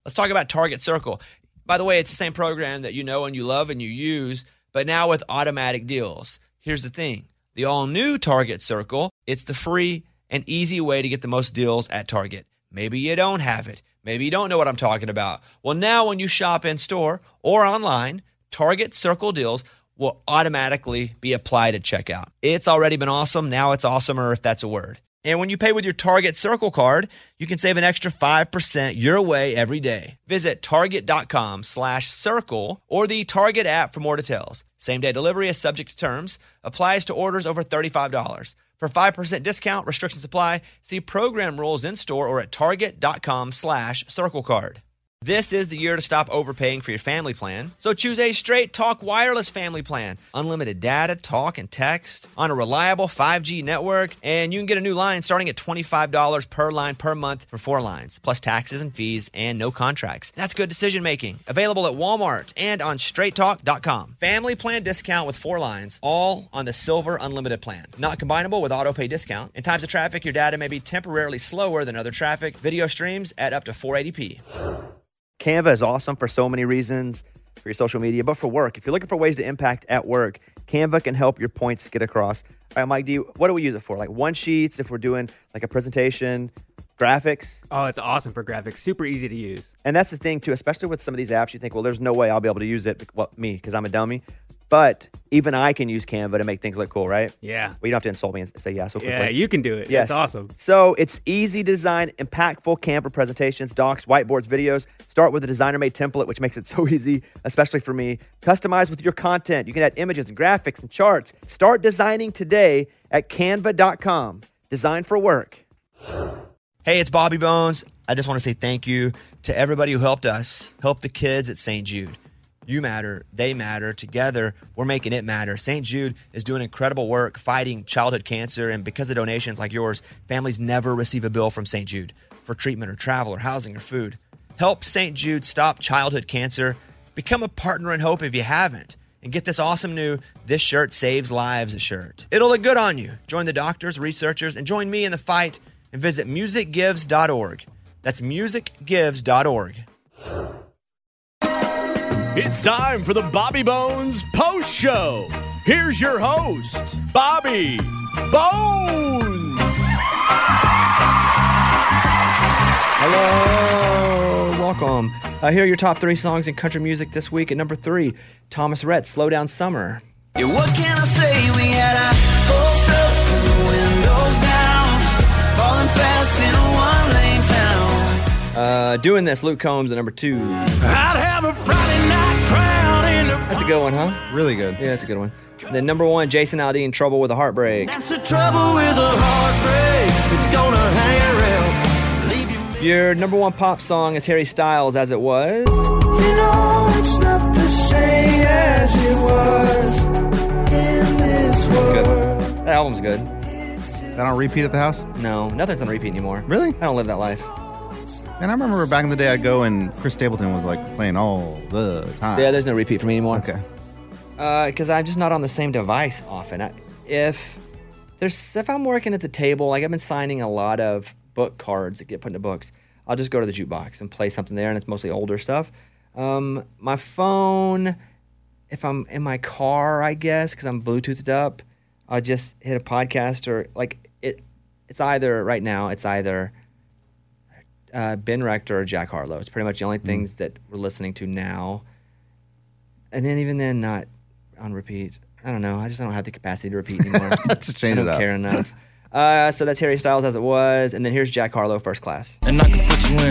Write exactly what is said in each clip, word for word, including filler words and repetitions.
Let's talk about Target Circle. By the way, it's the same program that you know and you love and you use, but now with automatic deals. Here's the thing. The all-new Target Circle, it's the free and easy way to get the most deals at Target. Maybe you don't have it. Maybe you don't know what I'm talking about. Well, now when you shop in-store or online, Target Circle deals will automatically be applied at checkout. It's already been awesome. Now it's awesomer, if that's a word. And when you pay with your Target Circle card, you can save an extra five percent your way every day. Visit target.com slash circle or the Target app for more details. Same-day delivery is subject to terms. Applies to orders over thirty-five dollars. For five percent discount, restrictions apply. See program rules in-store or at target.com slash circle card. This is the year to stop overpaying for your family plan. So choose a Straight Talk Wireless family plan. Unlimited data, talk, and text on a reliable five G network. And you can get a new line starting at twenty-five dollars per line per month for four lines, plus taxes and fees and no contracts. That's good decision making. Available at Walmart and on straight talk dot com. Family plan discount with four lines, all on the Silver Unlimited plan. Not combinable with auto pay discount. In times of traffic, your data may be temporarily slower than other traffic. Video streams at up to four eighty p. Canva is awesome for so many reasons, for your social media, but for work. If you're looking for ways to impact at work, Canva can help your points get across. All right, Mike, do you, what do we use it for? Like one sheets, if we're doing like a presentation, graphics? Oh, it's awesome for graphics. Super easy to use. And that's the thing, too, especially with some of these apps, you think, well, there's no way I'll be able to use it, well, me, because I'm a dummy. But even I can use Canva to make things look cool, right? Yeah. Well, you don't have to insult me and say yeah so quickly. Yeah, you can do it. Yes. It's awesome. So it's easy design, impactful Canva presentations, docs, whiteboards, videos. Start with a designer-made template, which makes it so easy, especially for me. Customize with your content. You can add images and graphics and charts. Start designing today at canva dot com. Design for work. Hey, it's Bobby Bones. I just want to say thank you to everybody who helped us, help the kids at Saint Jude. You matter. They matter. Together, we're making it matter. Saint Jude is doing incredible work fighting childhood cancer, and because of donations like yours, families never receive a bill from Saint Jude for treatment or travel or housing or food. Help Saint Jude stop childhood cancer. Become a partner in hope if you haven't. And get this awesome new This Shirt Saves Lives shirt. It'll look good on you. Join the doctors, researchers, and join me in the fight and visit music gives dot org. That's music gives dot org. It's time for the Bobby Bones Post Show. Here's your host, Bobby Bones. Hello, welcome. Uh, here are your top three songs in country music this week. At number three, Thomas Rhett, Slow Down Summer. Yeah, what can I say? We had our hopes up and the windows down, falling fast in a one-lane town. Uh, Doing This, Luke Combs at number two. I'd have a Friday night crowd in the That's a good one, huh? Really good. Yeah, that's a good one. Then number one, Jason Aldean, Trouble with a Heartbreak. That's the trouble with a heartbreak. It's gonna hang around, leave you. Your number one pop song is Harry Styles, As It Was. You know it's not the same as it was in this That's world. good. That album's good. That on repeat at the house? No, nothing's on repeat anymore. Really? I don't live that life. And I remember back in the day I'd go and Chris Stapleton was like playing all the time. Yeah, there's no repeat for me anymore. Okay. Because uh, I'm just not on the same device often. I, if there's if I'm working at the table, like I've been signing a lot of book cards that get put into books, I'll just go to the jukebox and play something there, and it's mostly older stuff. Um, my phone, if I'm in my car, I guess, because I'm Bluetoothed up, I'll just hit a podcast or like it. It's either right now. It's either uh, Ben Rector or Jack Harlow. It's pretty much the only things mm. that we're listening to now. And then even then, not on repeat. I don't know. I just don't have the capacity to repeat anymore. Let's change I it don't up. care enough. Uh, so that's Harry Styles, As It Was. And then here's Jack Harlow, First Class. And I can put you in.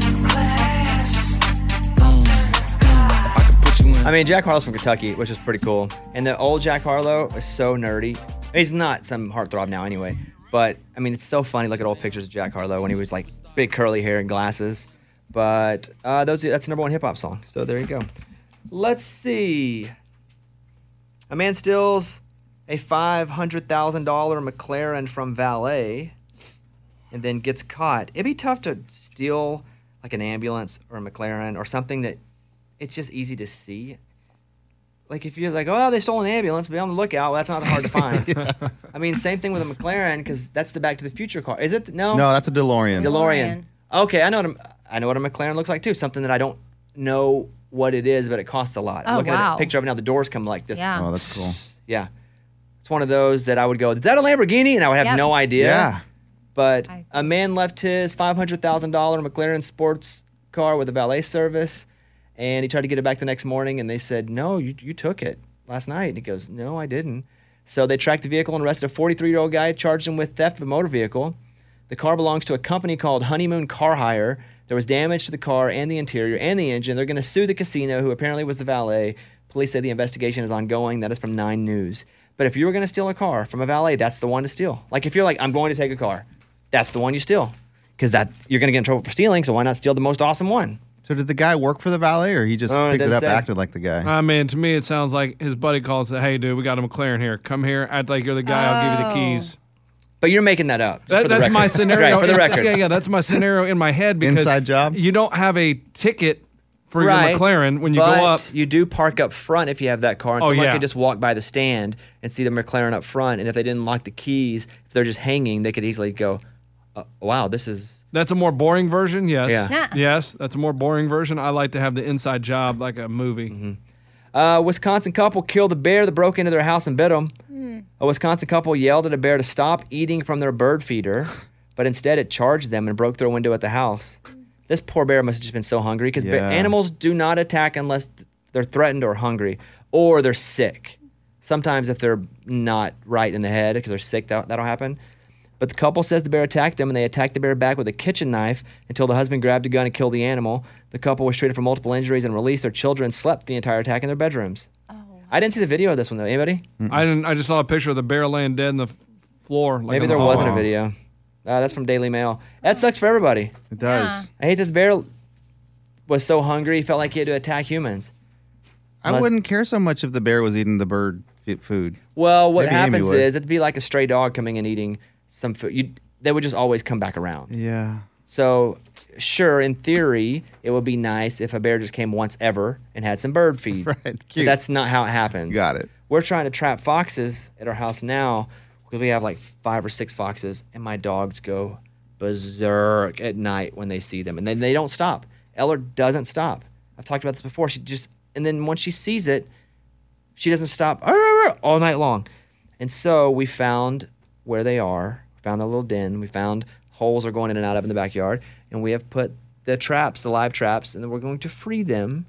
I can put you in. I mean, Jack Harlow's from Kentucky, which is pretty cool. And the old Jack Harlow is so nerdy. He's not some heartthrob now anyway. But, I mean, it's so funny. Look at old pictures of Jack Harlow when he was like big curly hair and glasses. But uh, those that's the number one hip-hop song. So there you go. Let's see. A man steals a five hundred thousand dollars McLaren from valet and then gets caught. It'd be tough to steal like an ambulance or a McLaren or something that it's just easy to see. Like if you're like, oh, they stole an ambulance, be on the lookout. Well, that's not hard to find. yeah. I mean, same thing with a McLaren because that's the Back to the Future car. Is it? No. No, that's a DeLorean. DeLorean. Okay, I know what I'm, I know what a McLaren looks like too. Something that I don't know what it is, but it costs a lot. Oh, Look at wow. a picture of it now. The doors come like this. Yeah. Oh, that's cool. Yeah. It's one of those that I would go, is that a Lamborghini? And I would have Yep. no idea. Yeah. But I- a man left his five hundred thousand dollars McLaren sports car with a valet service, and he tried to get it back the next morning, and they said, no, you, you took it last night. And he goes, no, I didn't. So they tracked the vehicle and arrested a forty-three-year-old guy, charged him with theft of a motor vehicle. The car belongs to a company called Honeymoon Car Hire. There was damage to the car and the interior and the engine. They're going to sue the casino, who apparently was the valet. Police say the investigation is ongoing. That is from Nine News. But if you were going to steal a car from a valet, that's the one to steal. Like if you're like, I'm going to take a car, that's the one you steal. Because that you're going to get in trouble for stealing, so why not steal the most awesome one? So did the guy work for the valet, or he just Oh, it picked it didn't up, say. acted like the guy? I mean, to me, it sounds like his buddy calls it, hey, dude, we got a McLaren here. Come here, act like you're the guy. I'll give you the keys. But you're making that up. just That, for the that's record. my scenario. Right, for the in- record. Yeah, yeah, that's my scenario in my head because Inside job? you don't have a ticket for Right, your McLaren when you but go up. You do park up front if you have that car, and Oh, someone yeah. could just walk by the stand and see the McLaren up front. And if they didn't lock the keys, if they're just hanging, they could easily go, uh, "Wow, this is." That's a more boring version, yes. Yeah. Yes, that's a more boring version. I like to have the inside job like a movie. Mm-hmm. Uh, Wisconsin couple killed a bear that broke into their house and bit them. A Wisconsin couple yelled at a bear to stop eating from their bird feeder, but instead it charged them and broke their window at the house. This poor bear must have just been so hungry because Yeah. animals do not attack unless they're threatened or hungry or they're sick. Sometimes if they're not right in the head because they're sick, that, that'll happen. But the couple says the bear attacked them, and they attacked the bear back with a kitchen knife until the husband grabbed a gun and killed the animal. The couple was treated for multiple injuries and released. Their children slept the entire attack in their bedrooms. I didn't see the video of this one, though. Anybody? I didn't. I just saw a picture of the bear laying dead in the f- floor. Like Maybe on the there hall. wasn't a video. Uh, that's from Daily Mail. That sucks for everybody. It does. I hate that the bear was so hungry, he felt like he had to attack humans. I Unless- wouldn't care so much if the bear was eating the bird f- food. Well, what Maybe Amy happens would. is it'd be like a stray dog coming and eating some food. You, they would just always come back around. Yeah. So, sure, in theory, it would be nice if a bear just came once ever and had some bird feed. Right, But cute. that's not how it happens. Got it. We're trying to trap foxes at our house now because we have like five or six foxes, and my dogs go berserk at night when they see them, and then they don't stop. Eller doesn't stop. I've talked about this before. She just, and then once she sees it, she doesn't stop all night long. And so we found where they are, found a little den. We found holes are going in and out of in the backyard, and we have put the traps, the live traps, and then we're going to free them.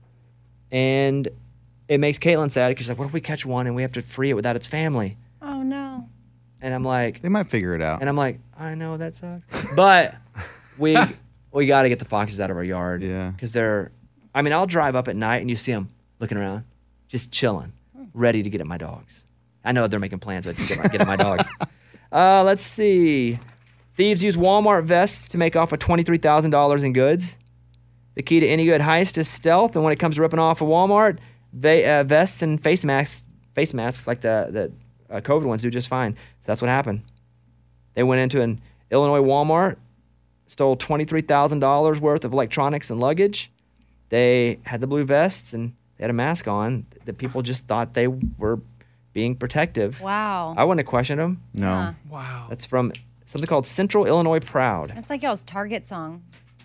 And it makes Caitlin sad because she's like, what if we catch one and we have to free it without its family? Oh no. And I'm like, They might figure it out. and I'm like, I know that sucks, but we we got to get the foxes out of our yard. Yeah. because they're. I mean, I'll drive up at night and you see them looking around, just chilling, ready to get at my dogs. I know they're making plans, but to get, my- get at my dogs. Uh, let's see. Thieves use Walmart vests to make off with twenty-three thousand dollars in goods. The key to any good heist is stealth, and when it comes to ripping off a Walmart, they, uh, vests and face masks, face masks like the the uh, COVID ones do just fine. So that's what happened. They went into an Illinois Walmart, stole twenty-three thousand dollars worth of electronics and luggage. They had the blue vests and they had a mask on. The people just thought they were being protective. Wow. I wouldn't have questioned them. no. Huh. Wow. That's from something called Central Illinois Proud. That's like y'all's Target song.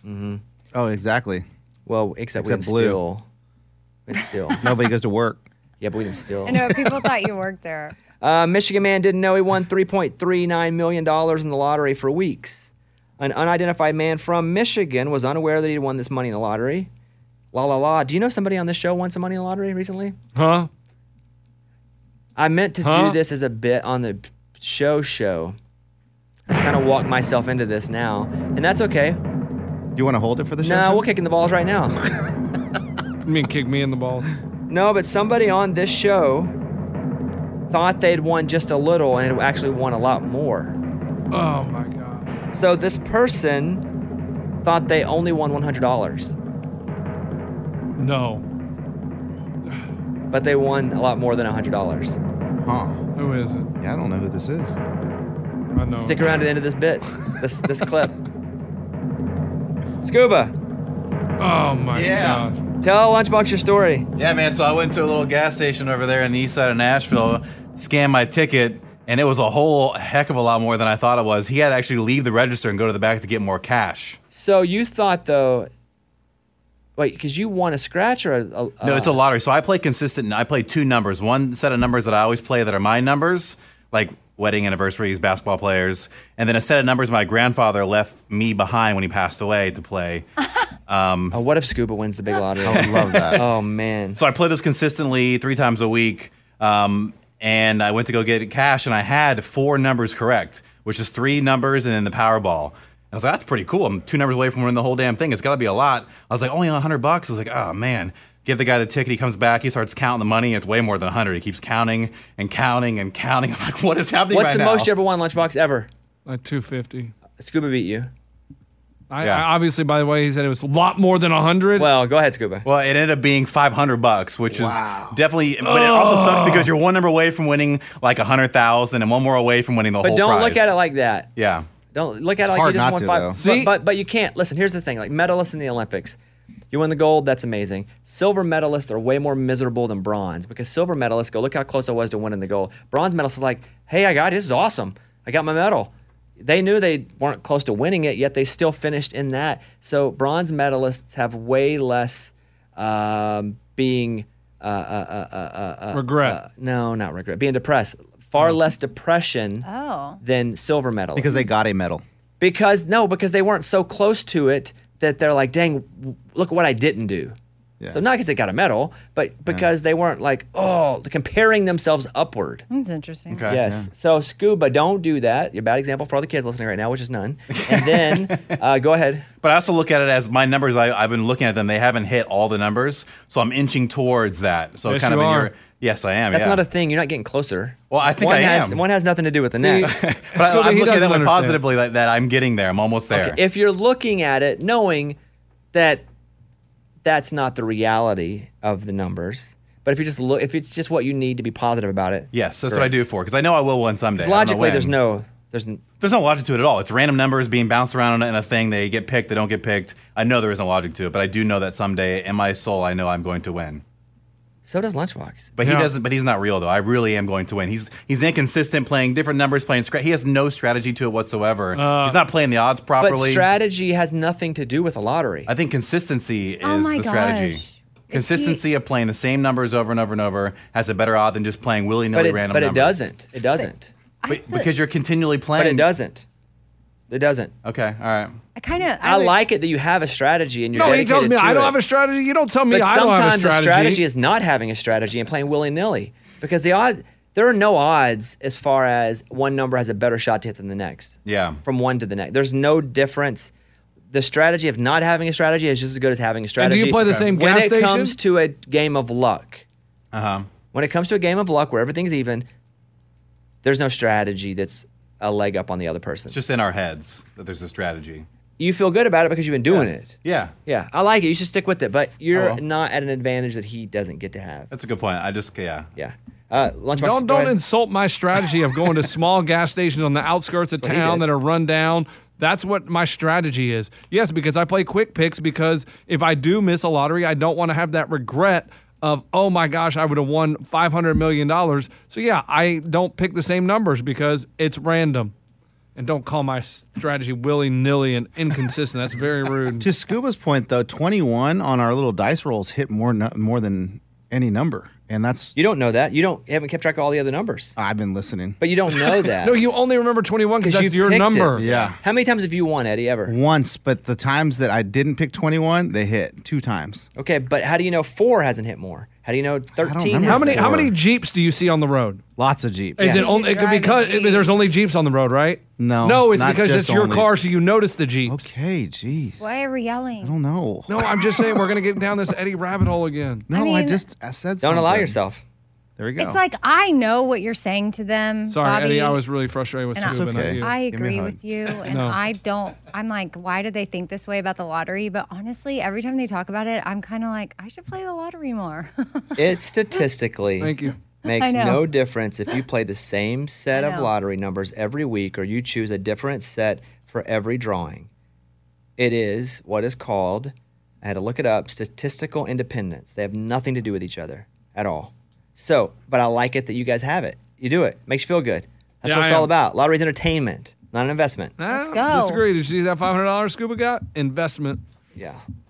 Oh, exactly. Well, except, we Except didn't blue. steal. We didn't steal. Nobody goes to work. Yeah, but we didn't steal. I know people thought you worked there. Uh, Michigan man didn't know he won three point three nine million dollars in the lottery for weeks. An unidentified man from Michigan was unaware that he had won this money in the lottery. La la la. Do you know somebody on this show won some money in the lottery recently? Huh? I meant to Huh? do this as a bit on the show show. I kind of walked myself into this now, and that's okay. Do you want to hold it for the show? No, show? we're kicking the balls right now. You mean kick me in the balls? No, but somebody on this show thought they'd won just a little and had actually won a lot more. Oh my god. So this person thought they only won one hundred dollars, No. but they won a lot more than one hundred dollars. Huh. Who is it? Yeah, I don't know who this is. I know. Stick around to the end of this bit, this this clip. Scuba, Oh my Yeah. gosh. tell Lunchbox your story. Yeah, man. So I went to a little gas station over there in the east side of Nashville, scanned my ticket, and it was a whole heck of a lot more than I thought it was. He had to actually leave the register and go to the back to get more cash. So you thought though Wait, because you won a scratch or a, a No, it's a lottery. So I play consistent. I play two numbers. One set of numbers that I always play that are my numbers, like wedding anniversaries, basketball players, and then a set of numbers my grandfather left me behind when he passed away to play. Um, oh, what if Scuba wins the big lottery? I would love that. Oh man. So I play this consistently three times a week, um, and I went to go get cash, and I had four numbers correct, which is three numbers and then the Powerball. I was like, that's pretty cool. I'm two numbers away from winning the whole damn thing. It's got to be a lot. I was like, only a hundred bucks. I was like, oh man. Give the guy the ticket. He comes back. He starts counting the money. It's way more than a hundred. He keeps counting and counting and counting. I'm like, what is happening What's right the now? most you ever won Lunchbox ever? Like two fifty. Scuba beat you. I, Yeah. I obviously, by the way, he said it was a lot more than a hundred. Well, go ahead, Scuba. Well, it ended up being five hundred bucks, which is definitely, but it also sucks because you're one number away from winning like a hundred thousand and one more away from winning the But whole don't prize. look at it like that. Yeah. Don't look at it like hard you just not won to, five. though. But, See? but but you can't. Listen, here's the thing. Like medalists in the Olympics, you win the gold, that's amazing. Silver medalists are way more miserable than bronze because silver medalists go, look how close I was to winning the gold. Bronze medalists is like, hey, I got it. This is awesome. I got my medal. They knew they weren't close to winning it, yet they still finished in that. So bronze medalists have way less um, being uh, uh, uh, uh, uh, Regret. Uh, no, not regret. Being depressed. Far less depression Oh. than silver medalists. Because they got a medal. Because no, because they weren't so close to it that they're like, dang, w- look what I didn't do. Yeah. So not because they got a medal, but because they weren't like, oh, comparing themselves upward. That's interesting. Okay. Yes. So Scuba, don't do that. You're a bad example for all the kids listening right now, which is none. And then uh, go ahead. But I also look at it as my numbers. I, I've been looking at them. They haven't hit all the numbers, so I'm inching towards that. So Yes, kind of you in are. your yes, I am. That's yeah. not a thing. You're not getting closer. Well, I think one I has, am. One has nothing to do with the See, next. But Scooby, I, I'm he looking at doesn't it understand. positively that, that I'm getting there. I'm almost there. Okay, if you're looking at it knowing that that's not the reality of the numbers, but if you just look, if it's just what you need to be positive about it. yes, that's what I do for because I know I will win someday. I don't know Logically, when. there's no, there's n- There's no logic to it at all. It's random numbers being bounced around in a thing. They get picked, they don't get picked. I know there isn't logic to it, but I do know that someday in my soul, I know I'm going to win. so does Lunchbox. But he Yeah. doesn't. But he's not real though. I really am going to win. He's he's inconsistent, playing different numbers, playing. Scra- he has no strategy to it whatsoever. Uh, he's not playing the odds But properly. strategy has nothing to do with a lottery. I think consistency is Oh my the strategy. gosh. Is Consistency he- of playing the same numbers over and over and over has a better odd than just playing willy but nilly it, random but it numbers. doesn't. It doesn't. I, But, because you're continually But playing. it doesn't. It doesn't. Okay. All right. I kind of. I, like it that you have a strategy and you're No, he tells dedicated me to I don't it. have a strategy. You don't tell me But I don't have a sometimes strategy. a strategy is not having a strategy and playing willy nilly because the odd there are no odds as far as one number has a better shot to hit than the next. Yeah. From one to the next, there's no difference. The strategy of not having a strategy is just as good as having a And strategy. do you play the same when gas it station? comes to a game of luck? Uh huh. When it comes to a game of luck where everything's even, there's no strategy that's a leg up on the other person. It's just in our heads that there's a strategy. You feel good about it because you've been doing it. Yeah. Yeah, I like it. You should stick with it, but you're I will. not at an advantage that he doesn't get to have. That's a good point. I just yeah. Yeah. Uh, Lunchbox, Don't go don't ahead. insult my strategy of going to small gas stations on the outskirts of That's what he town did. that are run down. That's what my strategy is. Yes, because I play quick picks because if I do miss a lottery, I don't want to have that regret of, oh my gosh, I would have won five hundred million dollars. So yeah, I don't pick the same numbers because it's random. And don't call my strategy willy-nilly and inconsistent. That's very rude. To Scuba's point, though, twenty-one on our little dice rolls hit more nu- more than any number, and that's You don't know that. You don't you haven't kept track of all the other numbers. I've been listening. But you don't know that. No, you only remember twenty-one because that's you your picked number. it. Yeah. How many times have you won, Eddie, ever? Once, but the times that I didn't pick twenty-one, they hit two times. Okay, but how do you know four hasn't hit more? How do you know thirteen? remember. How hasn't many hit how more? many Jeeps do you see on the road? Lots of Jeeps. Is Yeah. it only it could Drive a because Jeep. there's only Jeeps on the road, right? No, No, it's not because just it's your only- car, so you notice the Jeeps. Okay, jeez. Why are we yelling? I don't know. No, I'm just saying we're gonna get down this Eddie rabbit hole again. No, I, I mean- just I said Don't something. allow yourself. There we go. It's like I know what you're saying to them. Sorry, Bobby, Eddie, I was really frustrated with And I- Scuba, It's not okay. you. I Give me a agree hug. with you, and No. I don't. I'm like, why do they think this way about the lottery? But honestly, every time they talk about it, I'm kind of like, I should play the lottery more. It statistically Thank you. makes I know. no difference if you play the same set I of know. lottery numbers every week or you choose a different set for every drawing. It is what is called, I had to look it up, statistical independence. They have nothing to do with each other at all. So, but I like it that you guys have it. You do it. Makes you feel good. That's Yeah, what it's I all am. about. Lottery's entertainment, not an investment. Nah, go. Disagree. Did you see that five hundred dollars Scuba got? Investment. Yeah.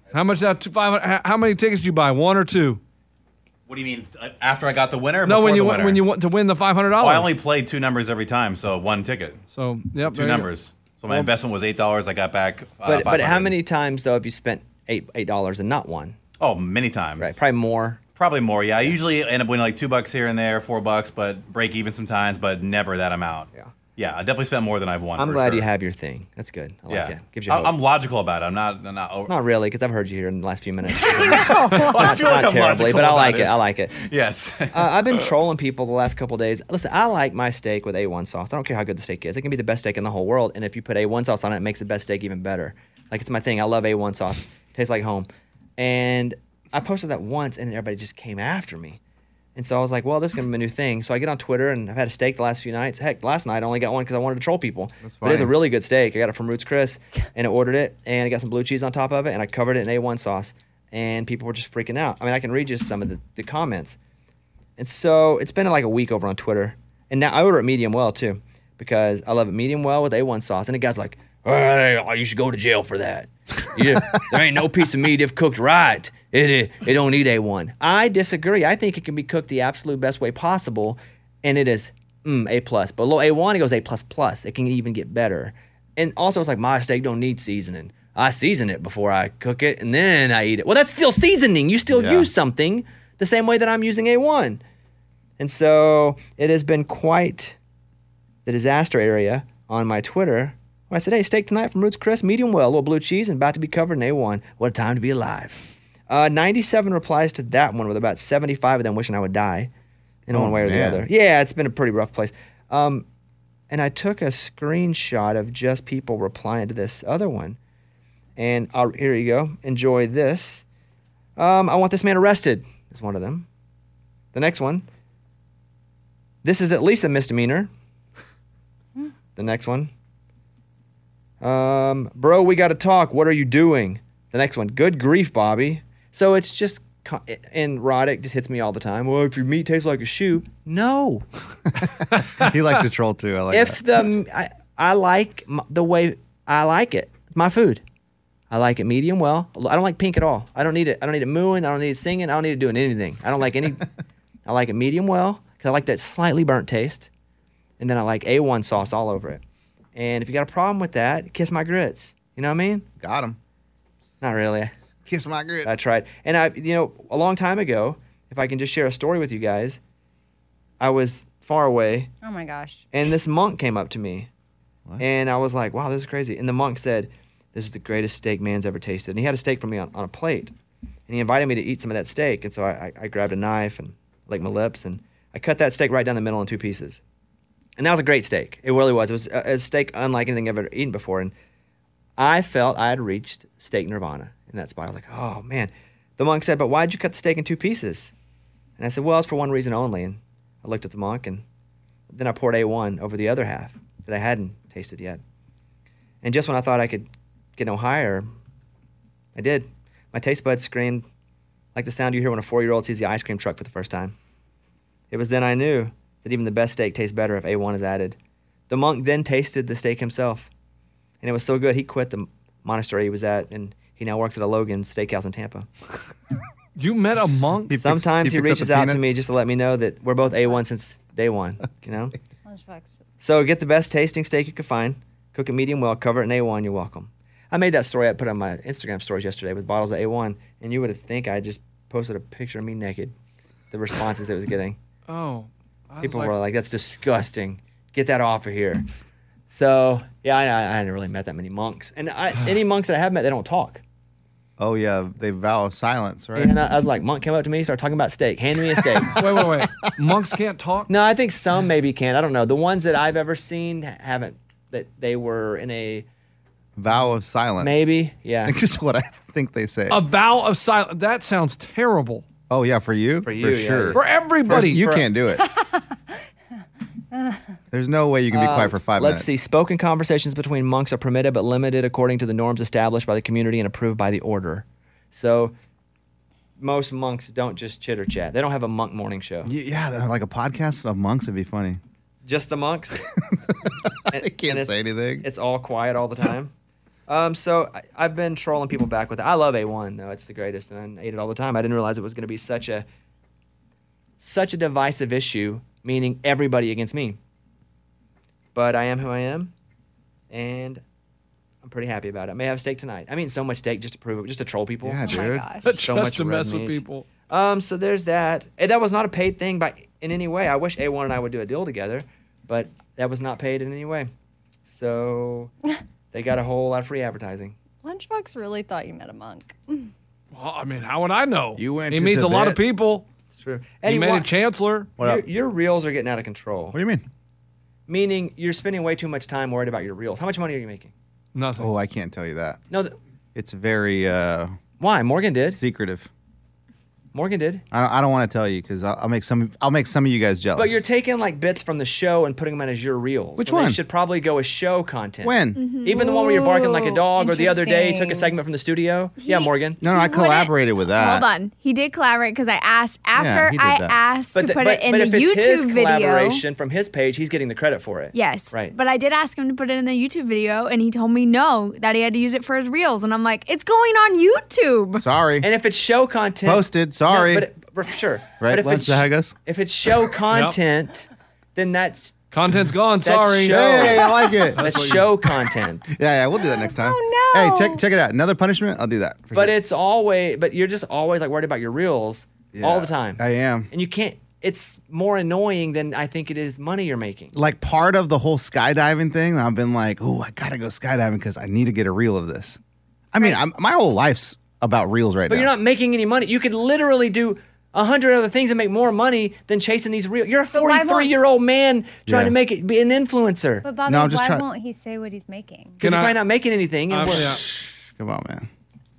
How much that five hundred? How many tickets did you buy? One or two? What do you mean? uh, After I got the winner? Or No, before when you the want winner? when you want to win the five hundred Oh, dollars. I only played two numbers every time, so one ticket, so yep, two there you go. numbers. So my investment was eight dollars. I got back. Uh, But but how five hundred. many times though have you spent eight eight dollars and not won? Oh, many times. Right, probably more. Probably more. Yeah, I usually end up winning like two bucks here and there, four bucks, but break even sometimes, but never that amount. Yeah. Yeah, I definitely spent more than I've won. I'm for glad sure. you have your thing. That's good. I like Yeah, it. Gives you I- hope. I'm logical about it. I'm not. I'm not. Not really, because I've heard you here in the last few minutes. Well, I not feel like not I'm terribly, logical but I about like it. it. I like it. Yes. uh, I've been trolling people the last couple days. Listen, I like my steak with A one sauce. I don't care how good the steak is. It can be the best steak in the whole world, and if you put A one sauce on it, it makes the best steak even better. Like, it's my thing. I love A one sauce. Tastes like home. And I posted that once, and everybody just came after me. And so I was like, well, this is going to be a new thing. So I get on Twitter, and I've had a steak the last few nights. Heck, last night I only got one because I wanted to troll people. That's But it's a funny. really good steak. I got it from Roots Chris, and I ordered it, and I got some blue cheese on top of it, and I covered it in A one sauce. And people were just freaking out. I mean, I can read you some of the, the comments. And so it's been like a week over on Twitter. And now I order it medium well, too, because I love it medium well with A one sauce. And the guy's like, hey, you should go to jail for that. Yeah, there ain't no piece of meat if cooked right. It, it it don't need A one. I disagree. I think it can be cooked the absolute best way possible, and it is mm, A plus. Below A one, it goes A plus plus. It can even get better. And also, it's like my steak don't need seasoning. I season it before I cook it, and then I eat it. Well, that's still seasoning. You still Yeah. use something the same way that I'm using A one. And so it has been quite the disaster area on my Twitter. When I said, hey, steak tonight from Roots Chris, medium well, a little blue cheese, and about to be covered in A one. What a time to be alive. Uh, ninety-seven replies to that one, with about seventy-five of them wishing I would die in Oh, one way or man. the other. Yeah, it's been a pretty rough place. Um, and I took a screenshot of just people replying to this other one. And I'll, here you go. Enjoy this. Um, I want this man arrested, is one of them. The next one. This is at least a misdemeanor. The next one. Um, bro, we got to talk. What are you doing? The next one. Good grief, Bobby. So it's just, co- and Roddick just hits me all the time. Well, if your meat tastes like a shoe. No. He likes to troll too. I like if that. the, I, I like m- the way I like it. My food. I like it medium well. I don't like pink at all. I don't need it. I don't need it mooing. I don't need it singing. I don't need it doing anything. I don't like any. I like it medium well because I like that slightly burnt taste. And then I like A one sauce all over it. And if you got a problem with that, kiss my grits. You know what I mean? Got him. Not really. Kiss my grits. I tried. And I, you know, a long time ago, if I can just share a story with you guys, I was far away, Oh my gosh. and this monk came up to me. What? And I was like, wow, this is crazy. And the monk said, this is the greatest steak man's ever tasted. And he had a steak for me on, on a plate. And he invited me to eat some of that steak. And so I, I, I grabbed a knife and licked my lips, and I cut that steak right down the middle in two pieces. And that was a great steak. It really was. It was a, a steak unlike anything I've ever eaten before. And I felt I had reached steak nirvana in that spot. I was like, oh, man. The monk said, but why'd you cut the steak in two pieces? And I said, well, it's for one reason only. And I looked at the monk, and then I poured A one over the other half that I hadn't tasted yet. And just when I thought I could get no higher, I did. My taste buds screamed like the sound you hear when a four-year-old sees the ice cream truck for the first time. It was then I knew that even the best steak tastes better if A one is added. The monk then tasted the steak himself, and it was so good he quit the monastery he was at, and he now works at a Logan's Steakhouse in Tampa. You met a monk? He picks- Sometimes he, picks up reaches the out to peanuts? me just to let me know that we're both A one since day one, you know? Lunchbox. So get the best tasting steak you can find, cook it medium well, cover it in A one, you're welcome. I made that story I put on my Instagram stories yesterday with bottles of A one, and you would think I just posted a picture of me naked. The responses it was getting. Oh. I was People like, were like, that's disgusting. Get that off of here. So, yeah, I, I hadn't really met that many monks. And I, any monks that I have met, they don't talk. Oh yeah, they vow of silence, right? And I, I was like, monk came up to me, started talking about steak. Hand me a steak. wait, wait, wait. Monks can't talk? No, I think some maybe can. I don't know. The ones that I've ever seen haven't, that they were in a, Vow of silence. maybe, yeah. That's just what I think they say. A vow of silence. That sounds terrible. oh yeah, for you, For you, yeah, sure. yeah. For everybody. you for- can't do it. There's no way you can be quiet for five Let's minutes. see. Spoken conversations between monks are permitted but limited according to the norms established by the community and approved by the order. So most monks don't just chitter chat. They don't have a monk morning show. Y- yeah, they're like a podcast of monks would be funny. Just the monks. And- They can't and it's- say anything. It's all quiet all the time. Um, so I, I've been trolling people back with it. I love A one though; it's the greatest, and I ate it all the time. I didn't realize it was going to be such a such a divisive issue, meaning everybody against me. But I am who I am, and I'm pretty happy about it. I may have steak tonight. I'm eating so much steak just to prove it, just to troll people. Yeah, Oh my dude. gosh. So Just much to red mess with meat. people. Um, so there's that. And that was not a paid thing by in any way. I wish A one and I would do a deal together, but that was not paid in any way. So they got a whole lot of free advertising. Lunchbox really thought you met a monk. Well, I mean, how would I know? You went He to meets a lot of Tibet. people. It's true. He Eddie, made why- a chancellor. What your, up? your reels are getting out of control. What do you mean? Meaning you're spending way too much time worried about your reels. How much money are you making? Nothing. Oh, I can't tell you that. No, th- It's very uh, why? Morgan did. secretive. Morgan did. I don't, I don't want to tell you because I'll, I'll make some. I'll make some of you guys jealous. But you're taking like bits from the show and putting them out as your reels. Which when They one? should probably go as show content. when? Even the one where you're barking like a Ooh, dog, or the other day you took a interesting. segment from the studio. yeah, Morgan. No, no, I He wouldn't- collaborated with that. Hold on. He did collaborate because I asked after he did I that. asked to the- put but, it in but the if it's his YouTube video. collaboration from his page, he's getting the credit for it. Yes. Right. But I did ask him to put it in the YouTube video, and he told me no, that he had to use it for his reels. And I'm like, it's going on YouTube. Sorry. And if it's show content, Posted, sorry. No, but, but for sure. Right, But if Lunch it's, Zahagas? if it's show content, then that's Content's gone. Sorry. show. Hey, I like it. that's show content. Yeah, yeah, we'll do that next time. Oh, no. Hey, check check it out. Another punishment. I'll do that. for But sure. it's always, but you're just always like worried about your reels all Yeah, the time. I am. And you can't. It's more annoying than I think it is money you're making. Like part of the whole skydiving thing. I've been like, oh, I gotta go skydiving because I need to get a reel of this. I mean, I'm, my whole life's about reels right But now. you're not making any money. You could literally do a hundred other things and make more money than chasing these reels. You're a But why won't- forty-three-year-old man trying Yeah. to make it be an influencer. But Bobby, No, I'm just why trying- won't he say what he's making? Because he's Can I- probably not making anything. and Uh, we're- yeah. Come on, man.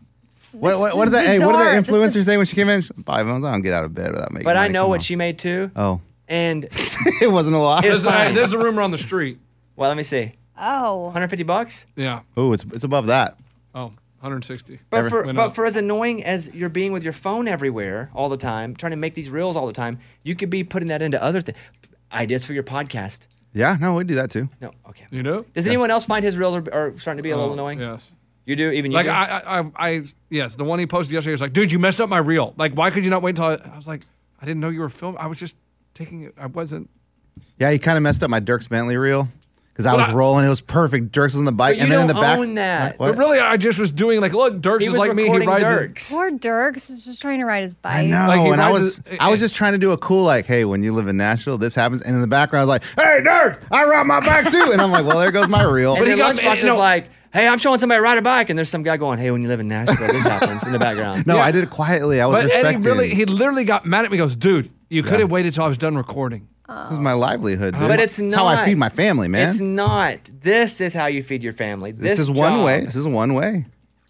What, what, what did the hey, what did the influencer say when she came in? Five months. I don't get out of bed without making. But I money. know Come what on. she made too. Oh, And it wasn't a lot. It's There's, a, fine. there's a rumor on the street. well, let me see. Oh. one hundred fifty bucks. Yeah. Oh, it's it's above that. Oh, one hundred sixty. But for went but up. for as annoying as you're being with your phone everywhere all the time, trying to make these reels all the time, you could be putting that into other things. Ideas for your podcast. Yeah, no, we do that too. No, okay. You know? Does anyone else find his reels are, are starting to be a little Oh, annoying? Yes. You do, even you Like do? I, I, I, I, yes, the one he posted yesterday was like, dude, you messed up my reel. Like, why could you not wait until I, I was like, I didn't know you were filming. I was just taking it. I wasn't. Yeah, he kind of messed up my Dirks Bentley reel because I But was I- rolling. It was perfect. Dirks was on the bike, But you and then in don't the back. own that. What? But really, I just was doing like, look, Dirks he is was like me. He recording rides. his- Dirks. Poor Dirks was just trying to ride his bike. I know, Like, he and I rides was his- I was just trying to do a cool like, hey, when you live in Nashville, this happens, and in the background, I was like, hey, Dirks, I ride my bike too, and I'm like, well, there goes my reel. And But he then got- Lunchbox and, is you know- like, hey, I'm showing somebody to ride a bike, and there's some guy going, hey, when you live in Nashville, this happens in the background. no, Yeah. I did it quietly. I was But Eddie respecting. really, he literally got mad at me. He goes, dude, you could have waited till I was done recording. this is my livelihood, dude. But it's It's not. how I feed my family, man. It's not. This is how you feed your family. This, This, is one job- way. This is one way.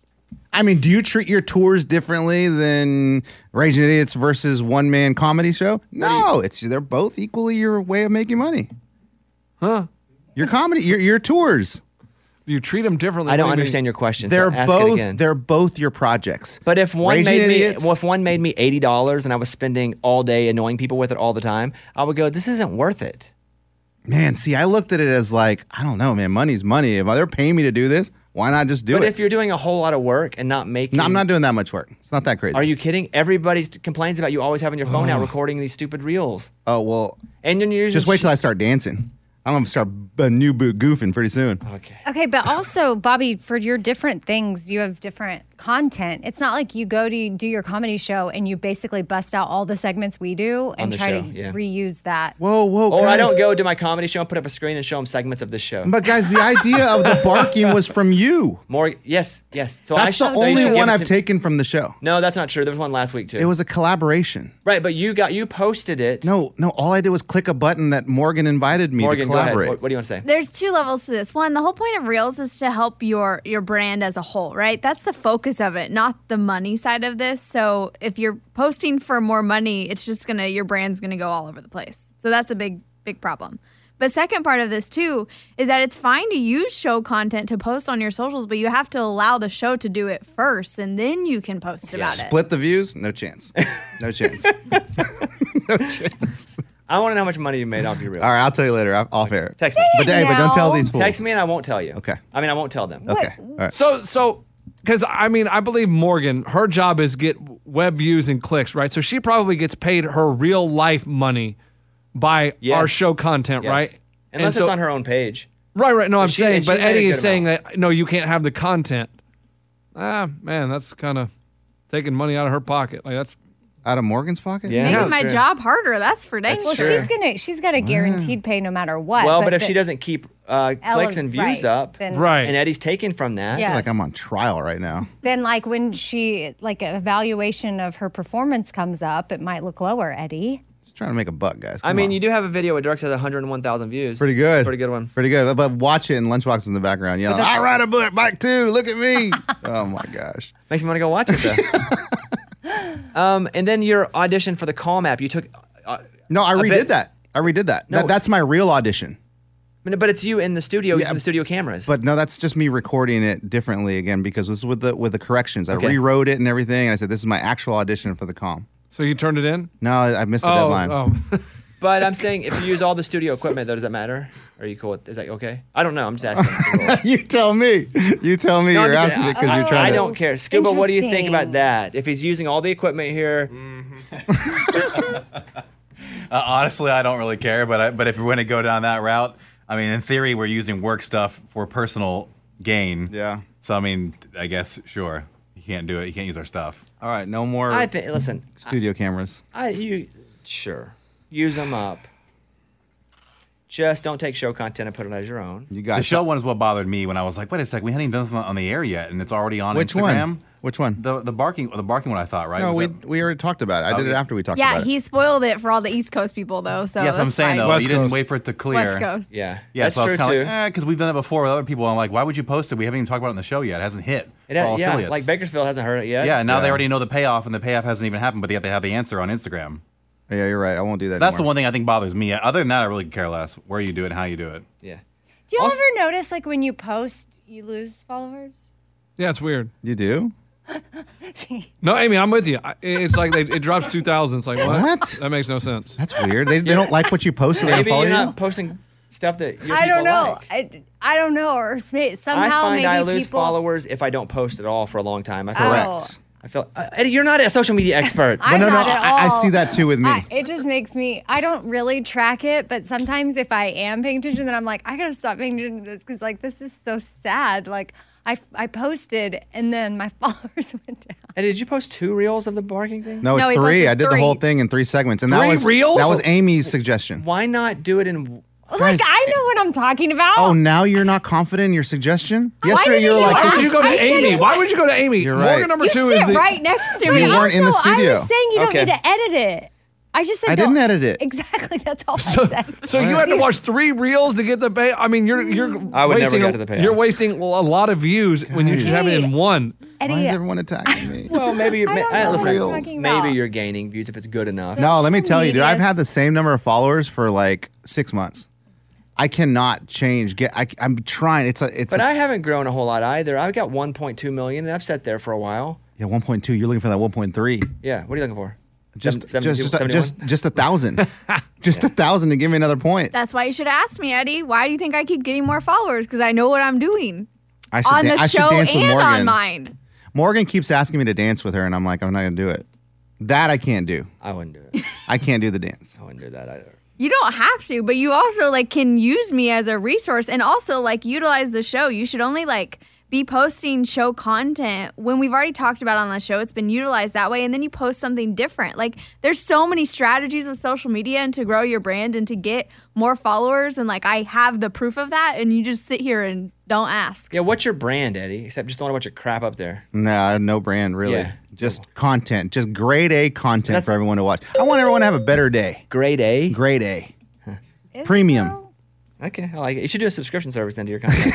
I mean, do you treat your tours differently than Raging Idiots versus one man comedy show? No, it's they're both equally your way of making money. Huh? Your comedy, your your tours. You treat them differently. I don't What do you mean? understand your question. so They're ask it both again. they're both your projects. But if one Raging made me, Idiots- well, if one made me eighty dollars and I was spending all day annoying people with it all the time, I would go, this isn't worth it. Man, see, I looked at it as like, I don't know, man, money's money. If they're paying me to do this, why not just do But it? if you're doing a whole lot of work and not making, no, I'm not doing that much work. It's not that crazy. Are you kidding? Everybody st- complains about you always having your phone out recording these stupid reels. Oh well, And then you're just wait till I start dancing. I'm gonna start a new boot goofing pretty soon. Okay. Okay, but also, Bobby, for your different things, you have different content. It's not like you go to do your comedy show and you basically bust out all the segments we do and the try show, to yeah. reuse that. Whoa, whoa, Or I guys. don't go to my comedy show and put up a screen and show them segments of this show. But guys, the idea of the barking was from you. More, yes, yes. So I That's should, the so you only should give one it I've to- taken from the show. No, that's not true. There was one last week too. It was a collaboration. right, but you got you posted it. No, no, all I did was click a button that Morgan invited me Morgan, to go ahead. collaborate. What, what do you want to say? There's two levels to this. One, the whole point of Reels is to help your your brand as a whole, right? That's the focus of it, not the money side of this. So if you're posting for more money, it's just gonna your brand's gonna go all over the place. So that's a big big problem. But second part of this too is that it's fine to use show content to post on your socials, but you have to allow the show to do it first, and then you can post about it. Split the views? No chance. No chance. No chance. I want to know how much money you made off your reels. All right, I'll tell you later. I'll- Off air. Text me. But, hey, but don't tell now. these fools. Text me and I won't tell you. Okay. I mean, I won't tell them. Okay. All right. So, so, because I mean, I believe Morgan, her job is get web views and clicks, right? So she probably gets paid her real life money by Yes. our show content, Yes. right? Unless And it's so- on her own page. Right, right. No, I'm she- saying, and she but made a Eddie good is saying amount. that no, you can't have the content. Ah, man, that's kind of taking money out of her pocket. Like that's Out of Morgan's pocket? Yeah. Making that's my true. job harder. That's for dang That's Well, sure. true. she's gonna she's got a guaranteed pay no matter what. Well, but, if the- she doesn't keep uh, ele- clicks and views right, up, then, right. and Eddie's taken from that. Yeah. I feel like I'm on trial right now. then like when she like an evaluation of her performance comes up, it might look lower, Eddie. Just trying to make a buck, guys. I Come mean, on. you do have a video with Dirk has one hundred one thousand views. Pretty good. Pretty good one. Pretty good. But watch it and Lunchbox in the background yelling, I ride a bu- bike too. Look at me. Oh, my gosh. Makes me want to go watch it though. um, and then your audition for the Calm app, you took. Uh, No, I a redid bit- that. I redid that. No. that. That's my real audition. But it's you in the studio Yeah, using the studio cameras. But no, that's just me recording it differently again because this is with the with the corrections. I Okay. rewrote it and everything, and I said this is my actual audition for the Calm. so you turned it in. No, I I missed the Oh, deadline. oh. But I'm saying if you use all the studio equipment, though, does that matter? Are you cool with? Is that okay? I don't know. I'm just asking. You tell me. You tell me. No, I'm You're just asking saying, it because I, you're trying I to. don't care. Scuba, what do you think Interesting. about that? If he's using all the equipment here, Uh, honestly, I don't really care. But I, but if we're going to go down that route, I mean, in theory, we're using work stuff for personal gain. Yeah. So I mean, I guess sure, you can't do it. You can't use our stuff. All right, no more I think. Listen, studio cameras. I you sure use them up. Just don't take show content and put it as your own. You The guys. show one is what bothered me when I was like, wait a sec, we hadn't even done this on the air yet, and it's already on Which Instagram. one? Which one? The the barking the barking one I thought right. No, Was we that- we already talked about it. I did it Okay. after we talked yeah, about it. he spoiled it for all the East Coast people though. So yes, I'm that's saying fine. though, West you didn't Coast. wait for it to clear. West Coast. Yeah, Yeah, that's so I was true kind too. of like, eh, because we've done it before with other people. I'm like, why would you post it? We haven't even talked about it on the show yet. It hasn't hit. It for ha- all yeah, affiliates. like Bakersfield hasn't heard it yet. Yeah, now they Yeah. already know the payoff, and the payoff hasn't even happened, but yet they have the answer on Instagram. Yeah, you're right. I won't do that. That's the anymore. one thing I think bothers me. Other than that, I really care less where you do it and how you do it. yeah. Do you Also- ever notice like when you post, you lose followers? Yeah, it's weird. You do? No, Amy, I'm with you. I- It's like they, it drops two thousand. It's like what? What? That makes no sense. That's weird. They, they don't like what you post, so they don't Maybe follow you're you. not posting stuff that your I don't people know. like. I, I don't know. Or sma- somehow I find maybe I lose people. followers if I don't post at all for a long time. I feel Oh. Correct. I feel uh, Eddie, you're not a social media expert. I'm no, no, not at I, I all. see that too with me. I, it just makes me. I don't really track it, but sometimes if I am paying attention, then I'm like, I gotta stop paying attention to this because like this is so sad. Like I, I posted and then my followers went down. Eddie, did you post two reels of the barking thing? no, it's No, he three. posted I did the three. whole thing in three segments, and that Three was reels? that was Amy's suggestion. Why not do it in? Like I know what I'm talking about. Oh, now you're not confident in your suggestion? Yesterday did you were you like, Why this would is you go to I said Amy? it Why would you go to Amy? You're Morgan right. number You two sit is the, right next to You me. weren't in the Also, I studio. was saying you don't Okay. need to edit it. I just said I didn't don't- edit it. Exactly. That's all So, I said. so you had to watch three reels to get the pay. I mean, you're you're I would never wasting get a, to the payoff. You're wasting a lot of views when you should have it in one. Eddie, Why is everyone attacking me? Well, maybe you're, I ma- don't uh, know listen. what you're talking about. Maybe you're gaining views if it's good enough. No, let me tell you, dude. I've media had the same number of followers for like six months. I cannot change. Get. I, I'm trying. It's a. It's. But a, I haven't grown a whole lot either. I've got one point two million, and I've sat there for a while. yeah, one point two. You're looking for that one point three. Yeah. What are you looking for? Just, Seven- just, just, seventy- just, just a thousand. Just a thousand to give me another point. That's why you should have asked me, Eddie. Why do you think I keep getting more followers? Because I know what I'm doing I should, on dan- the I should show dance with and Morgan. on mine. Morgan keeps asking me to dance with her, and I'm like, I'm not gonna do it. That I can't do. I wouldn't do it. I can't do the dance. I wouldn't do that either. You don't have to, but you also like can use me as a resource and also like utilize the show. You should only like be posting show content when we've already talked about it on the show. It's been utilized that way, and then you post something different. Like there's so many strategies with social media and to grow your brand and to get more followers. And like I have the proof of that, and you just sit here and don't ask. Yeah. What's your brand, Eddie? Except just don't want a bunch of crap up there. Nah, no brand really. Yeah. Just content. Just grade A content That's- for everyone to watch. I want everyone to have a better day. Grade A. Grade A. Premium. Okay, I like it. You should do a subscription service then to your content.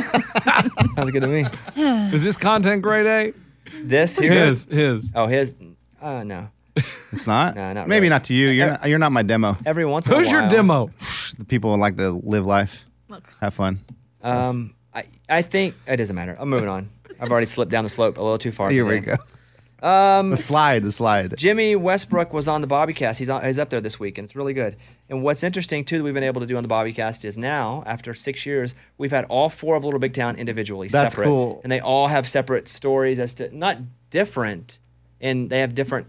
Sounds good to me. Is this content grade A? This here. His, his. Oh, his. Uh, no. It's not. No, not Maybe really. not to you. You're not, you're not my demo. Every once in a while. Who's your demo? The people would like to live life, have fun. Um, I I think it doesn't matter. I'm moving on. I've already slipped down the slope a little too far. Here we today. go. Um, The slide, the slide. Jimmy Westbrook was on the Bobbycast. He's on, he's up there this week, and it's really good. And what's interesting too that we've been able to do on the Bobbycast is now, after six years, we've had all four of Little Big Town individually, That's separate, cool. and they all have separate stories as to not different, and they have different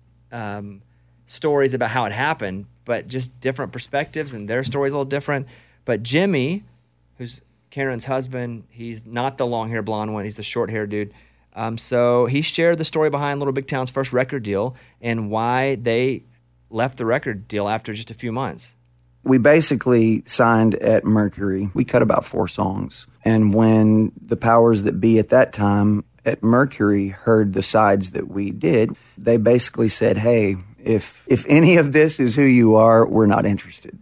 um, stories about how it happened, but just different perspectives, and their story's a little different. But Jimmy, who's Karen's husband, he's not the long hair blonde one. He's the short hair dude. Um, so he shared the story behind Little Big Town's first record deal and why they left the record deal after just a few months. We basically signed at Mercury. We cut about four songs. And when the powers that be at that time at Mercury heard the sides that we did, they basically said, hey, if if any of this is who you are, we're not interested.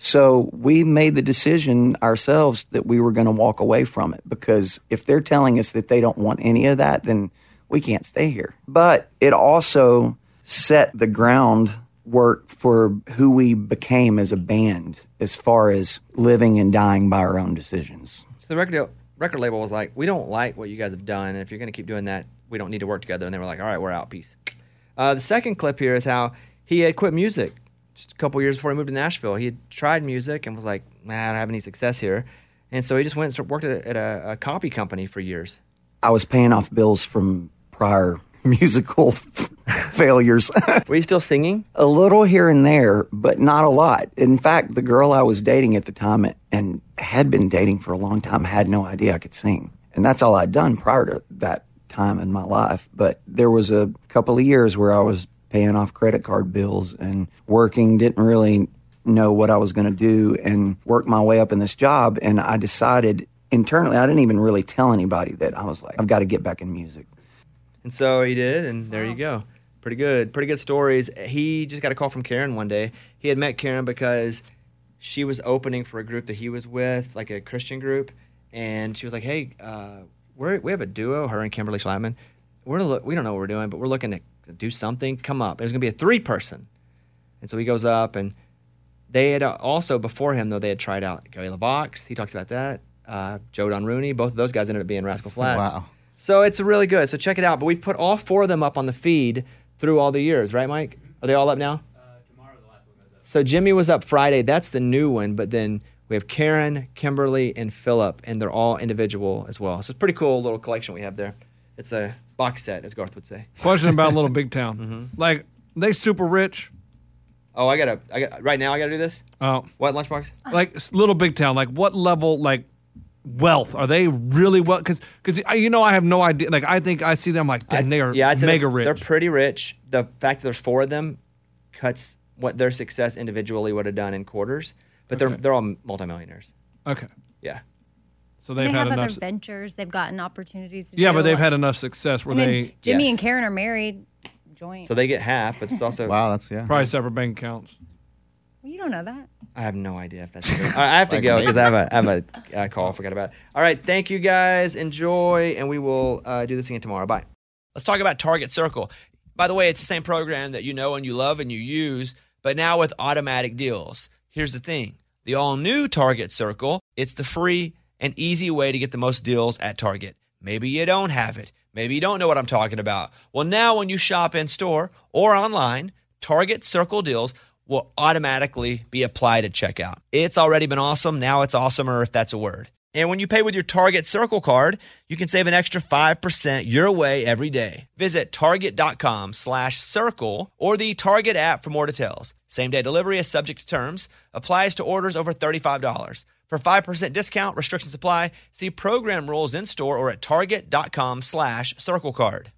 So we made the decision ourselves that we were going to walk away from it, because if they're telling us that they don't want any of that, then we can't stay here. But it also set the groundwork for who we became as a band, as far as living and dying by our own decisions. So the record deal, record label was like, we don't like what you guys have done, and if you're going to keep doing that, we don't need to work together. And they were like, all right, we're out, peace. Uh, the second clip here is how he had quit music just a couple years before he moved to Nashville. He had tried music and was like, man, I don't have any success here. And so he just went and worked at a, at a, a copy company for years. I was paying off bills from prior musical failures. Were you still singing? A little here and there, but not a lot. In fact, the girl I was dating at the time and had been dating for a long time had no idea I could sing. And that's all I'd done prior to that time in my life. But there was a couple of years where I was paying off credit card bills and working, didn't really know what I was going to do, and worked my way up in this job. And I decided internally, I didn't even really tell anybody that I was like, I've got to get back in music. And so he did, and there you go. Pretty good. Pretty good stories. He just got a call from Karen one day. He had met Karen because she was opening for a group that he was with, like a Christian group. And she was like, hey, uh, we're, we have a duo, her and Kimberly Schlattman. We're look, we don't know what we're doing, but we're looking to do something. Come up. There's going to be a three-person. And so he goes up, and they had also, before him, though, they had tried out Gary LaVox. He talks about that. Uh, Joe Don Rooney. Both of those guys ended up being Rascal Flatts. Wow. So it's really good. So check it out. But we've put all four of them up on the feed through all the years, right, Mike? Are they all up now? Uh, tomorrow, the last one goes up. So Jimmy was up Friday. That's the new one. But then we have Karen, Kimberly, and Philip, and they're all individual as well. So it's a pretty cool little collection we have there. It's a box set, as Garth would say. Question about Little Big Town. Mm-hmm. Like, they super rich? Oh, I gotta, I got right now. I gotta do this. Oh, what Lunchbox? Like Little Big Town. Like, what level? Like, wealth are they really well? Because, because you know, I have no idea. Like, I think I see them like, damn, they are yeah, I'd say mega they're, rich. They're pretty rich. The fact that there's four of them cuts what their success individually would have done in quarters. But Okay. they're they're all multimillionaires. Okay. Yeah. So They they've had have other enough. ventures. They've gotten opportunities to Yeah, do. but they've had enough success where And then they Jimmy Yes. and Karen are married. Joint. So they get half, but it's also Wow, that's yeah. probably separate bank accounts. Well, you don't know that. I have no idea if that's true. All right, I have to Like go me. because I have a I have a uh, call. I forgot about it. All right, thank you guys. Enjoy, and we will uh, do this again tomorrow. Bye. Let's talk about Target Circle. By the way, it's the same program that you know and you love and you use, but now with automatic deals. Here's the thing. The all-new Target Circle, it's the free and easy way to get the most deals at Target. Maybe you don't have it. Maybe you don't know what I'm talking about. Well, now when you shop in-store or online, Target Circle deals will automatically be applied at checkout. It's already been awesome. Now it's awesomer, if that's a word. And when you pay with your Target Circle card, you can save an extra five percent your way every day. Visit target.com slash circle or the Target app for more details. Same-day delivery is subject to terms. Applies to orders over thirty-five dollars. For five percent discount, restrictions apply. See program rules in-store or at target.com slash circle card.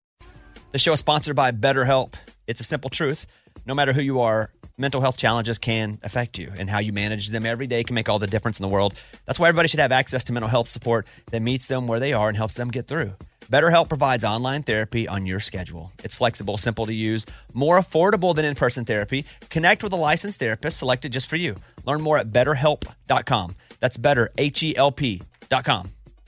The show is sponsored by BetterHelp. It's a simple truth. No matter who you are, mental health challenges can affect you, and how you manage them every day can make all the difference in the world. That's why everybody should have access to mental health support that meets them where they are and helps them get through. BetterHelp provides online therapy on your schedule. It's flexible, simple to use, more affordable than in-person therapy. Connect with a licensed therapist selected just for you. Learn more at better help dot com. That's better, H E L P dot com.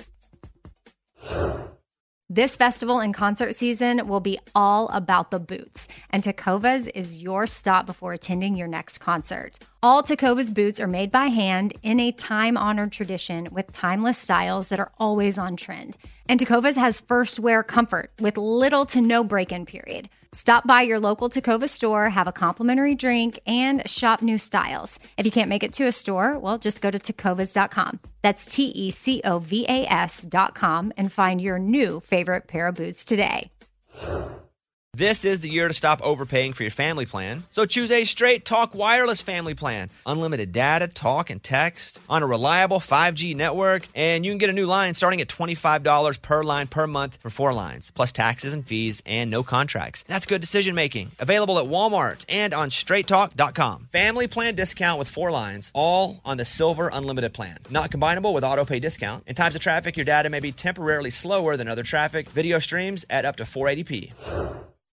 This festival and concert season will be all about the boots, and Tecovas is your stop before attending your next concert. All Tecovas boots are made by hand in a time-honored tradition with timeless styles that are always on trend. And Tecovas has first wear comfort with little to no break-in period. Stop by your local Tecovas store, have a complimentary drink, and shop new styles. If you can't make it to a store, well, just go to tecovas dot com. That's T E C O V A S dot com and find your new favorite pair of boots today. This is the year to stop overpaying for your family plan. So choose a Straight Talk Wireless family plan. Unlimited data, talk, and text on a reliable five G network. And you can get a new line starting at twenty-five dollars per line per month for four lines, plus taxes and fees and no contracts. That's good decision making. Available at Walmart and on straight talk dot com. Family plan discount with four lines, all on the Silver Unlimited plan. Not combinable with auto pay discount. In times of traffic, your data may be temporarily slower than other traffic. Video streams at up to four eighty p.